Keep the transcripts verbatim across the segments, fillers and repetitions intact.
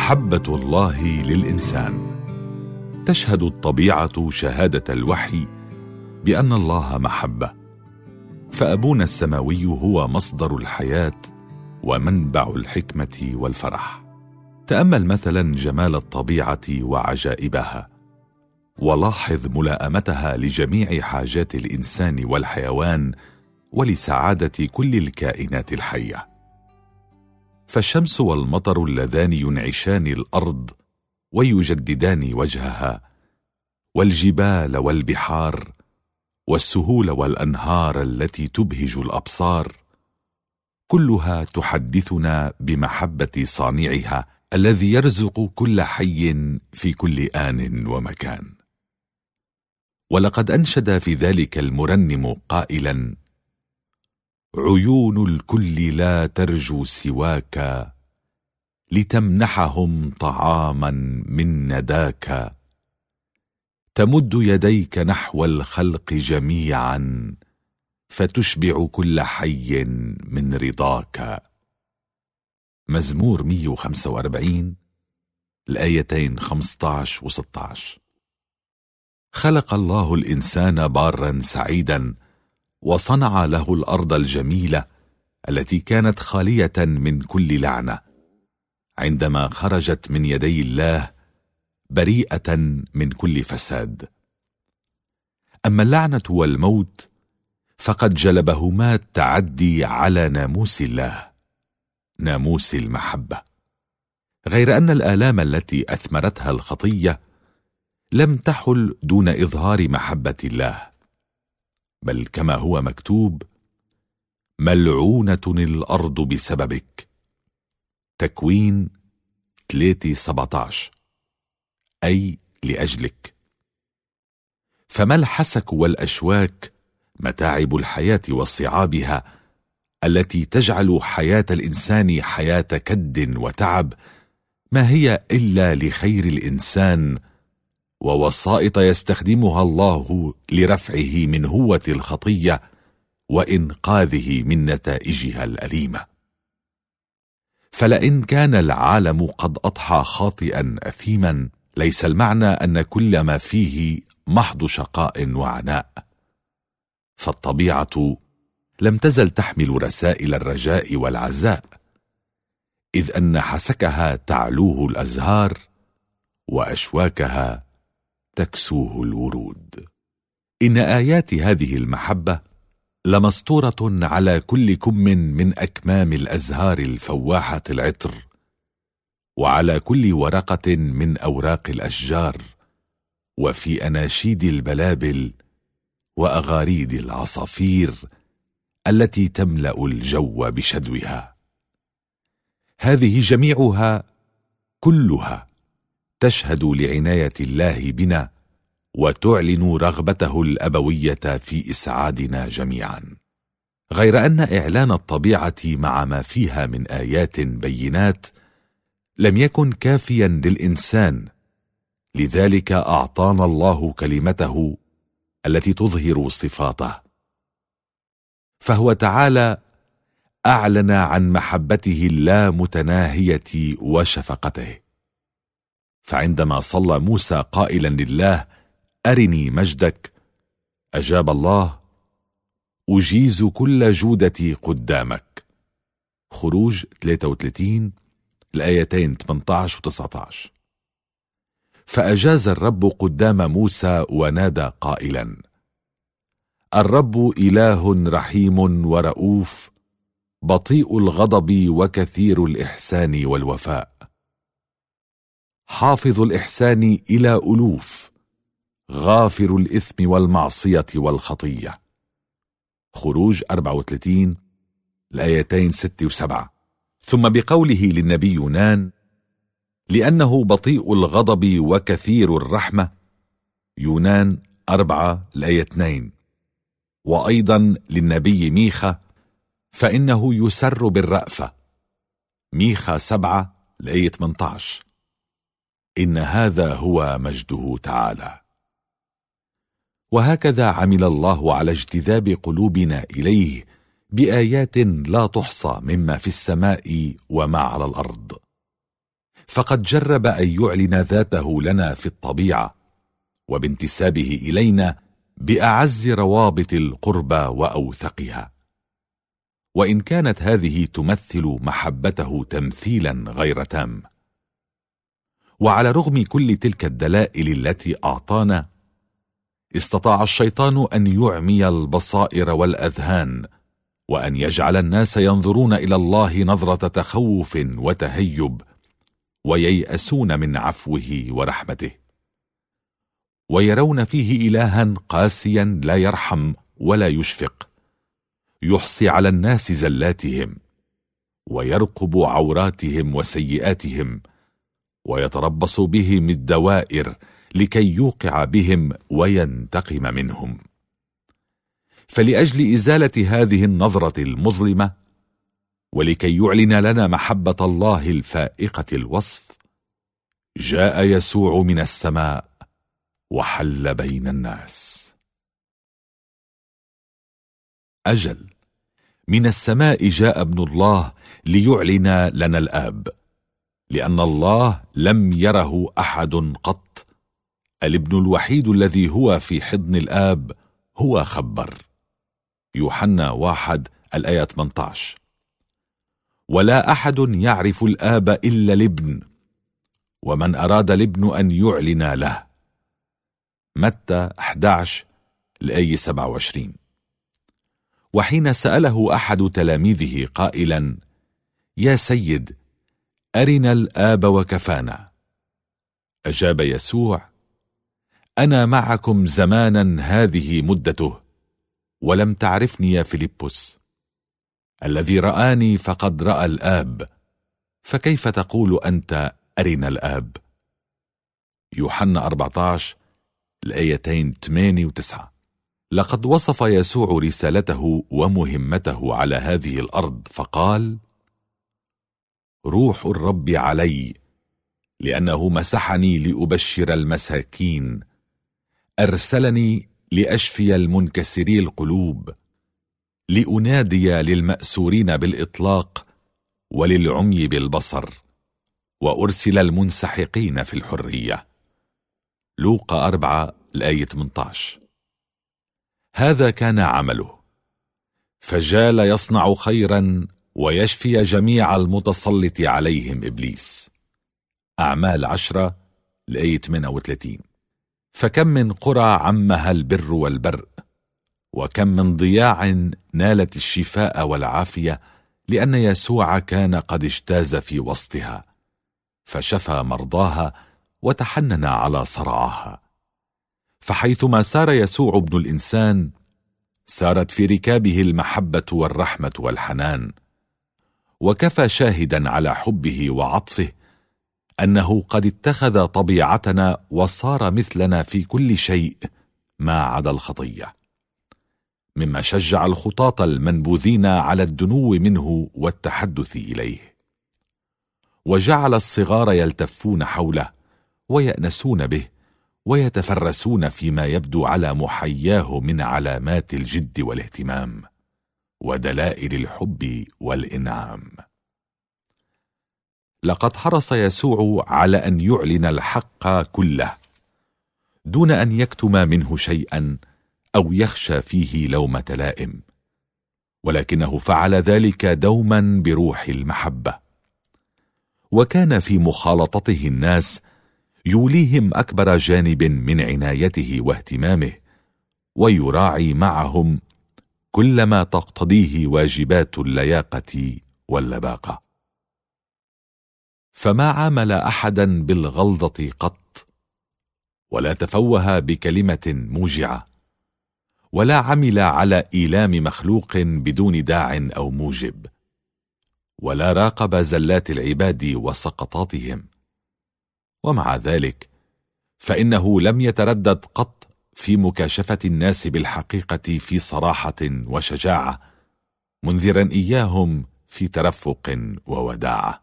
محبة الله للإنسان. تشهد الطبيعة شهادة الوحي بأن الله محبة، فأبونا السماوي هو مصدر الحياة ومنبع الحكمة والفرح. تأمل مثلا جمال الطبيعة وعجائبها، ولاحظ ملائمتها لجميع حاجات الإنسان والحيوان ولسعادة كل الكائنات الحية. فالشمس والمطر اللذان ينعشان الأرض ويجددان وجهها، والجبال والبحار، والسهول والأنهار التي تبهج الأبصار، كلها تحدثنا بمحبة صانعها الذي يرزق كل حي في كل آن ومكان. ولقد أنشد في ذلك المرنم قائلا: عيون الكل لا ترجو سواك، لتمنحهم طعاما من نداك، تمد يديك نحو الخلق جميعا، فتشبع كل حي من رضاك. مزمور مئة وخمسة وأربعين الآيتين خمسة عشر و ستة عشر. خلق الله الإنسان بارا سعيدا، وصنع له الأرض الجميلة التي كانت خالية من كل لعنة، عندما خرجت من يدي الله بريئة من كل فساد. أما اللعنة والموت فقد جلبهما التعدي على ناموس الله، ناموس المحبة، غير أن الآلام التي أثمرتها الخطية لم تحل دون إظهار محبة الله، بل كما هو مكتوب: ملعونة الأرض بسببك. تكوين ثلاثة سبعة عشر، أي لأجلك. فما الحسك والأشواك، متاعب الحياة وصعابها التي تجعل حياة الإنسان حياة كد وتعب، ما هي إلا لخير الإنسان ووسائط يستخدمها الله لرفعه من هوة الخطية وإنقاذه من نتائجها الأليمة. فلئن كان العالم قد أضحى خاطئا أثيما، ليس المعنى أن كل ما فيه محض شقاء وعناء، فالطبيعة لم تزل تحمل رسائل الرجاء والعزاء، إذ أن حسكها تعلوه الأزهار، وأشواكها تكسوه الورود. إن آيات هذه المحبة لمسطورة على كل كم من أكمام الأزهار الفواحة العطر، وعلى كل ورقة من أوراق الأشجار، وفي أناشيد البلابل وأغاريد العصافير التي تملأ الجو بشدوها. هذه جميعها كلها تشهد لعناية الله بنا، وتعلن رغبته الأبوية في إسعادنا جميعا. غير أن إعلان الطبيعة مع ما فيها من آيات بينات لم يكن كافيا للإنسان، لذلك أعطانا الله كلمته التي تظهر صفاته. فهو تعالى أعلن عن محبته اللامتناهية وشفقته. فعندما صلى موسى قائلا لله: أرني مجدك، أجاب الله: أجيز كل جودتي قدامك. خروج ثلاثة وثلاثين الآيتين ثمانية عشر و تسعة عشر. فأجاز الرب قدام موسى ونادى قائلا: الرب إله رحيم ورؤوف، بطيء الغضب وكثير الإحسان والوفاء، حافظ الإحسان إلى ألوف، غافر الإثم والمعصية والخطية. خروج أربعة وثلاثين الآيتين ستة وسبعة. ثم بقوله للنبي يونان: لأنه بطيء الغضب وكثير الرحمة. يونان أربعة الآية اثنين. وأيضا للنبي ميخا: فإنه يسر بالرأفة. ميخا سبعة الآية ثمانية عشر. إن هذا هو مجده تعالى. وهكذا عمل الله على اجتذاب قلوبنا إليه بآيات لا تحصى مما في السماء وما على الأرض. فقد جرب أن يعلن ذاته لنا في الطبيعة وبانتسابه إلينا بأعز روابط القربى وأوثقها، وإن كانت هذه تمثل محبته تمثيلا غير تام. وعلى رغم كل تلك الدلائل التي أعطانا، استطاع الشيطان أن يعمي البصائر والأذهان، وأن يجعل الناس ينظرون إلى الله نظرة تخوف وتهيب، وييأسون من عفوه ورحمته، ويرون فيه إلها قاسيا لا يرحم ولا يشفق، يحصي على الناس زلاتهم، ويرقب عوراتهم وسيئاتهم، ويتربص بهم الدوائر لكي يوقع بهم وينتقم منهم. فلأجل إزالة هذه النظرة المظلمة، ولكي يعلن لنا محبة الله الفائقة الوصف، جاء يسوع من السماء وحل بين الناس. أجل، من السماء جاء ابن الله ليعلن لنا الآب، لأن الله لم يره أحد قط. الابن الوحيد الذي هو في حضن الآب هو خبر. يوحنا واحد الآية ثمانية عشر. ولا أحد يعرف الآب إلا الابن، ومن أراد الابن أن يعلن له. متى أحد عشر الآية سبعة وعشرين. وحين سأله أحد تلاميذه قائلا: يا سيد، أرنا الآب وكفانا، أجاب يسوع: أنا معكم زمانا هذه مدته، ولم تعرفني يا فيلبس. الذي رآني فقد رأى الآب، فكيف تقول أنت أرنا الآب؟ يوحنا أربعة عشر الآيتين ثمانية وتسعة. لقد وصف يسوع رسالته ومهمته على هذه الأرض فقال: روح الرب علي، لأنه مسحني لأبشر المساكين، أرسلني لأشفي المنكسري القلوب، لأنادي للمأسورين بالإطلاق، وللعمي بالبصر، وأرسل المنسحقين في الحرية. لوقا أربعة الآية ثمانية عشر. هذا كان عمله، فجال يصنع خيرا ويشفي جميع المتسلط عليهم إبليس. أعمال عشرة الآية ثمانية وثلاثين. فكم من قرى عمها البر والبر، وكم من ضياع نالت الشفاء والعافية، لأن يسوع كان قد اجتاز في وسطها، فشفى مرضاها وتحنن على صرعاها. فحيثما سار يسوع ابن الإنسان، سارت في ركابه المحبة والرحمة والحنان. وكفى شاهدا على حبه وعطفه أنه قد اتخذ طبيعتنا وصار مثلنا في كل شيء ما عدا الخطية، مما شجع الخطاة المنبوذين على الدنو منه والتحدث إليه، وجعل الصغار يلتفون حوله ويأنسون به ويتفرسون فيما يبدو على محياه من علامات الجد والاهتمام ودلائل الحب والإنعام. لقد حرص يسوع على أن يعلن الحق كله دون أن يكتم منه شيئا أو يخشى فيه لومة لائم، ولكنه فعل ذلك دوما بروح المحبة. وكان في مخالطته الناس يوليهم أكبر جانب من عنايته واهتمامه، ويراعي معهم كل ما تقتضيه واجبات اللياقة واللباقة. فما عامل أحدا بالغلظة قط، ولا تفوه بكلمة موجعة، ولا عمل على إيلام مخلوق بدون داع أو موجب، ولا راقب زلات العباد وسقطاتهم. ومع ذلك فإنه لم يتردد قط في مكاشفة الناس بالحقيقة في صراحة وشجاعة، منذرا إياهم في ترفق ووداعة.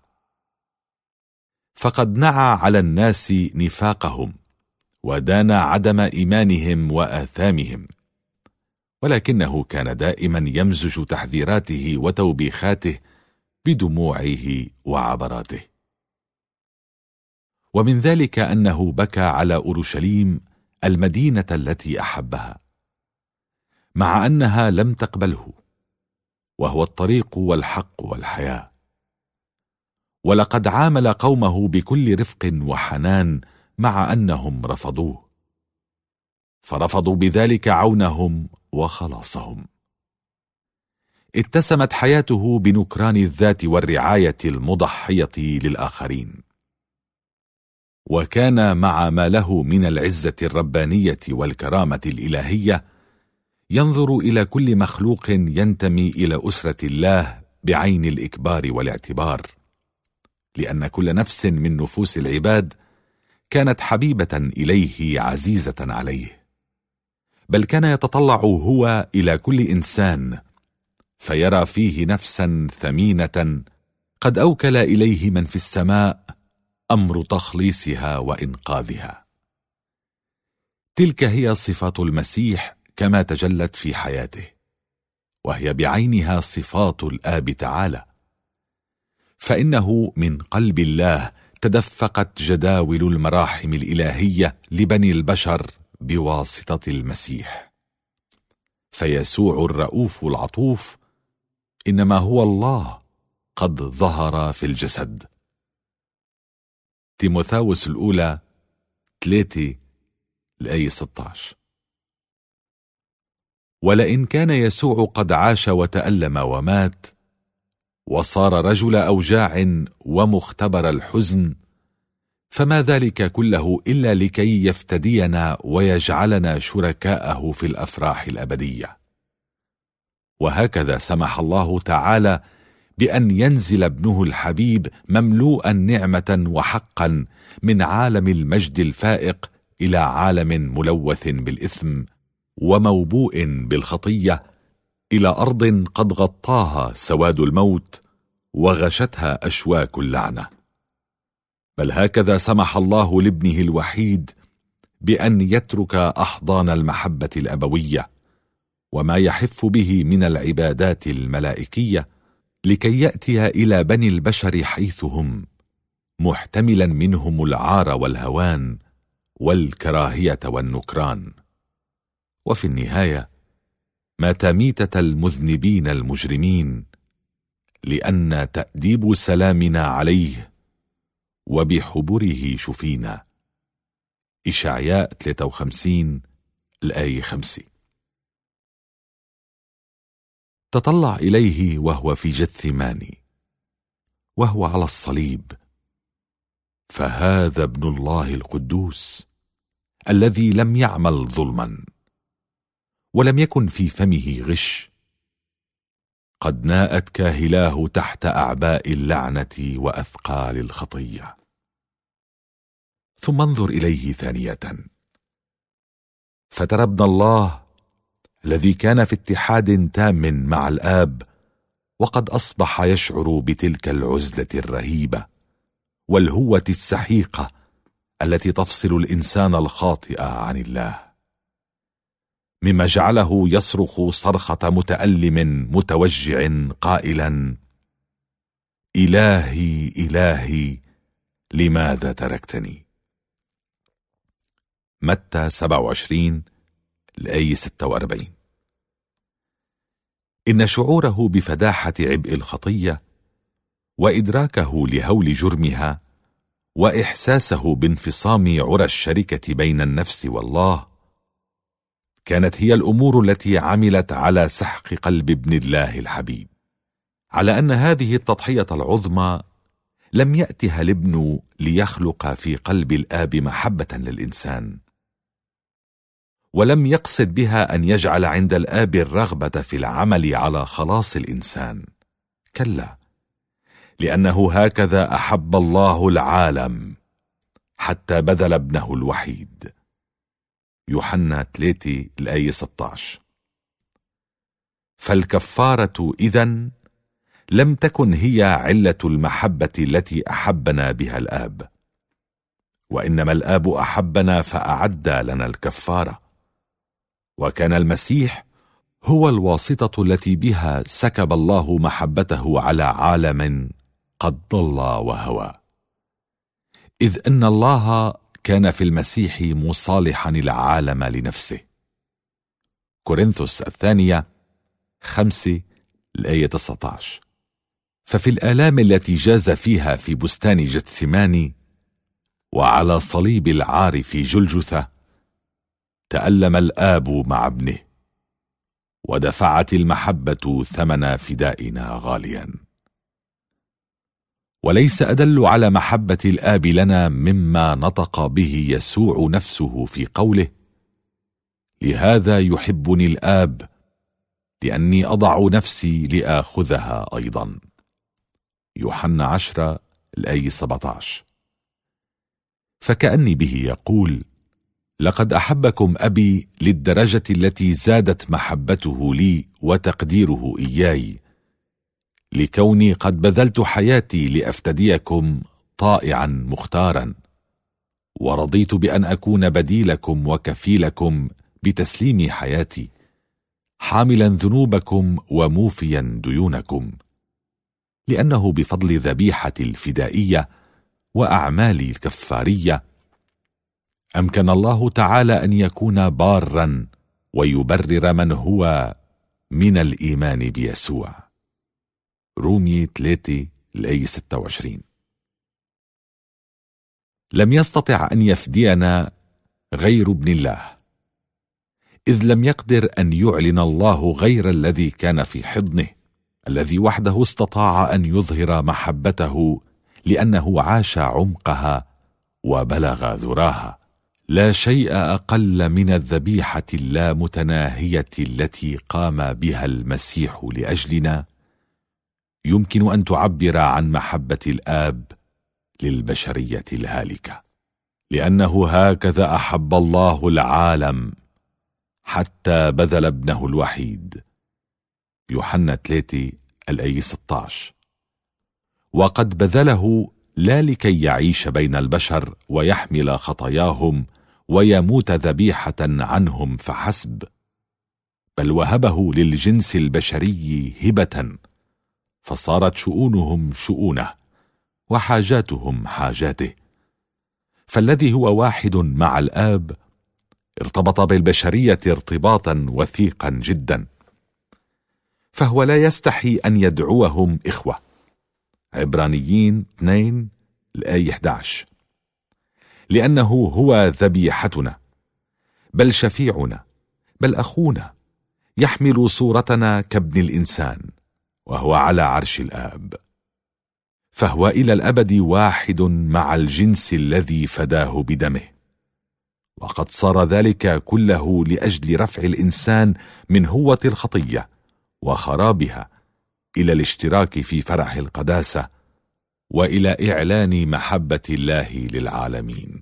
فقد نعى على الناس نفاقهم ودان عدم إيمانهم وآثامهم، ولكنه كان دائما يمزج تحذيراته وتوبيخاته بدموعه وعبراته. ومن ذلك أنه بكى على أورشليم المدينة التي أحبها، مع أنها لم تقبله، وهو الطريق والحق والحياة. ولقد عامل قومه بكل رفق وحنان مع أنهم رفضوه، فرفضوا بذلك عونهم وخلاصهم. اتسمت حياته بنكران الذات والرعاية المضحية للآخرين، وكان مع ما له من العزة الربانية والكرامة الإلهية ينظر إلى كل مخلوق ينتمي إلى أسرة الله بعين الإكبار والاعتبار، لأن كل نفس من نفوس العباد كانت حبيبة إليه عزيزة عليه، بل كان يتطلع هو إلى كل إنسان فيرى فيه نفسا ثمينة قد أوكل إليه من في السماء أمر تخليصها وإنقاذها. تلك هي صفات المسيح كما تجلت في حياته، وهي بعينها صفات الآب تعالى، فإنه من قلب الله تدفقت جداول المراحم الإلهية لبني البشر بواسطة المسيح. فيسوع الرؤوف العطوف إنما هو الله قد ظهر في الجسد. تيموثاوس الأولى ثلاثة الآية ستة عشر. ولئن كان يسوع قد عاش وتألم ومات وصار رجل أوجاع ومختبر الحزن، فما ذلك كله إلا لكي يفتدينا ويجعلنا شركاءه في الأفراح الأبدية. وهكذا سمح الله تعالى بأن ينزل ابنه الحبيب مملوءا نعمة وحقا من عالم المجد الفائق إلى عالم ملوث بالإثم وموبوء بالخطية، إلى أرض قد غطاها سواد الموت وغشتها أشواك اللعنة. بل هكذا سمح الله لابنه الوحيد بأن يترك أحضان المحبة الأبوية وما يحف به من العبادات الملائكية، لكي يأتي إلى بني البشر حيث هم، محتملا منهم العار والهوان والكراهية والنكران. وفي النهاية مات ميتة المذنبين المجرمين، لأن تأديب سلامنا عليه وبحبره شفينا. إشعياء ثلاثة وخمسين الآية خمسة. تطلع إليه وهو في جثماني وهو على الصليب، فهذا ابن الله القدوس الذي لم يعمل ظلما ولم يكن في فمه غش، قد ناءت كاهلاه تحت أعباء اللعنة وأثقال الخطية. ثم انظر إليه ثانية، فترى ابن الله الذي كان في اتحاد تام مع الآب وقد أصبح يشعر بتلك العزلة الرهيبة والهوة السحيقة التي تفصل الإنسان الخاطئ عن الله، مما جعله يصرخ صرخة متألم متوجع قائلا: إلهي إلهي لماذا تركتني؟ متى سبعة وعشرين الآية ستة وأربعين. إن شعوره بفداحة عبء الخطية وإدراكه لهول جرمها وإحساسه بانفصام عرى الشركة بين النفس والله كانت هي الأمور التي عملت على سحق قلب ابن الله الحبيب، على أن هذه التضحية العظمى لم يأتها الابن ليخلق في قلب الآب محبة للإنسان، ولم يقصد بها أن يجعل عند الآب الرغبة في العمل على خلاص الإنسان، كلا، لأنه هكذا أحب الله العالم حتى بذل ابنه الوحيد. يوحنا ثلاثة الآية ستة عشر. فالكفارة إذن لم تكن هي علة المحبة التي أحبنا بها الآب، وإنما الآب أحبنا فأعد لنا الكفارة، وكان المسيح هو الواسطة التي بها سكب الله محبته على عالم قد ضل وهوى. إذ أن الله كان في المسيح مصالحا العالم لنفسه. كورنثوس الثانية خمسة الآية تسعة عشر. ففي الآلام التي جاز فيها في بستان جثماني وعلى صليب العار في جلجثة تألم الآب مع ابنه، ودفعت المحبة ثمن فدائنا غاليا. وليس أدل على محبة الآب لنا مما نطق به يسوع نفسه في قوله: لهذا يحبني الآب لأني أضع نفسي لآخذها أيضا. يوحنا عشرة الآية سبعة عشر. فكأني به يقول: لقد أحبكم أبي للدرجة التي زادت محبته لي وتقديره إياي، لكوني قد بذلت حياتي لأفتديكم طائعا مختارا، ورضيت بأن أكون بديلكم وكفيلكم بتسليم حياتي، حاملا ذنوبكم وموفيا ديونكم، لأنه بفضل ذبيحة الفدائية وأعمال الكفارية أمكن الله تعالى أن يكون بارا ويبرر من هو من الإيمان بيسوع. رومية ثلاثة الآية ستة وعشرين. لم يستطع أن يفدينا غير ابن الله، إذ لم يقدر أن يعلن الله غير الذي كان في حضنه، الذي وحده استطاع أن يظهر محبته لأنه عاش عمقها وبلغ ذراها. لا شيء أقل من الذبيحة اللامتناهية التي قام بها المسيح لأجلنا يمكن أن تعبر عن محبة الآب للبشرية الهالكة، لأنه هكذا أحب الله العالم حتى بذل ابنه الوحيد. يوحنا ثلاثة الآية ستة عشر. وقد بذله لا لكي يعيش بين البشر ويحمل خطاياهم ويموت ذبيحة عنهم فحسب، بل وهبه للجنس البشري هبة، فصارت شؤونهم شؤونه وحاجاتهم حاجاته. فالذي هو واحد مع الآب ارتبط بالبشرية ارتباطا وثيقا جدا، فهو لا يستحي أن يدعوهم إخوة. عبرانيين اثنين الآية إحدى عشر. لأنه هو ذبيحتنا، بل شفيعنا، بل أخونا، يحمل صورتنا كابن الإنسان، وهو على عرش الآب، فهو إلى الأبد واحد مع الجنس الذي فداه بدمه. وقد صار ذلك كله لأجل رفع الإنسان من هوة الخطية وخرابها إلى الاشتراك في فرح القداسة وإلى إعلان محبة الله للعالمين.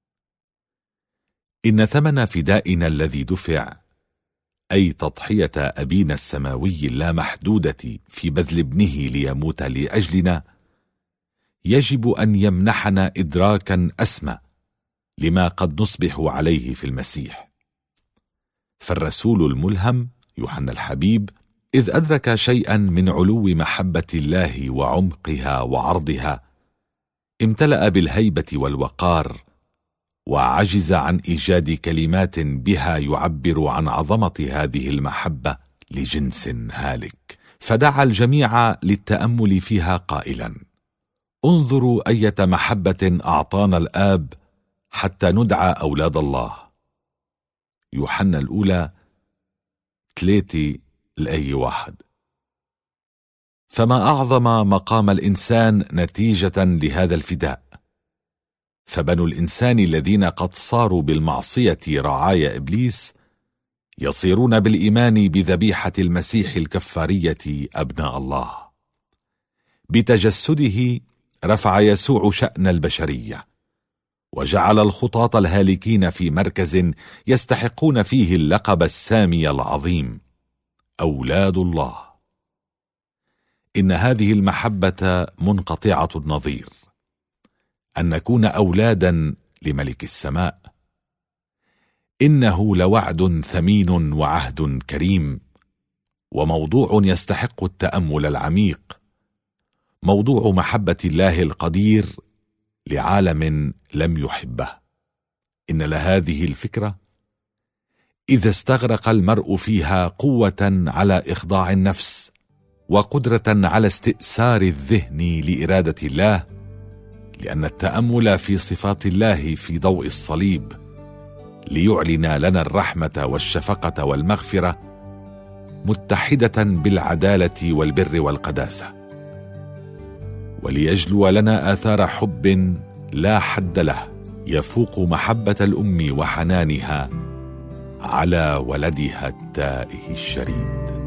إن ثمن فدائنا الذي دفع، أي تضحية أبينا السماوي اللامحدودة في بذل ابنه ليموت لأجلنا، يجب أن يمنحنا إدراكا أسمى لما قد نصبح عليه في المسيح. فالرسول الملهم يوحنا الحبيب إذ أدرك شيئا من علو محبة الله وعمقها وعرضها، امتلأ بالهيبة والوقار، وعجز عن إيجاد كلمات بها يعبر عن عظمة هذه المحبة لجنس هالك، فدعا الجميع للتأمل فيها قائلا: انظروا أية محبة أعطانا الآب حتى ندعى أولاد الله. يوحنا الأولى ثلاثة الآية واحد. فما أعظم مقام الإنسان نتيجة لهذا الفداء، فبنو الإنسان الذين قد صاروا بالمعصية رعايا إبليس يصيرون بالإيمان بذبيحة المسيح الكفارية أبناء الله. بتجسده رفع يسوع شأن البشرية، وجعل الخطاة الهالكين في مركز يستحقون فيه اللقب السامي العظيم: أولاد الله. إن هذه المحبة منقطعة النظير، أن نكون أولادا لملك السماء. إنه لوعد ثمين وعهد كريم، وموضوع يستحق التأمل العميق، موضوع محبة الله القدير لعالم لم يحبه. إن لهذه الفكرة إذا استغرق المرء فيها قوة على إخضاع النفس وقدرة على استئثار الذهن لإرادة الله، لأن التأمل في صفات الله في ضوء الصليب ليعلن لنا الرحمة والشفقة والمغفرة متحدة بالعدالة والبر والقداسة، وليجلو لنا آثار حب لا حد له يفوق محبة الأم وحنانها على ولدها التائه الشريد.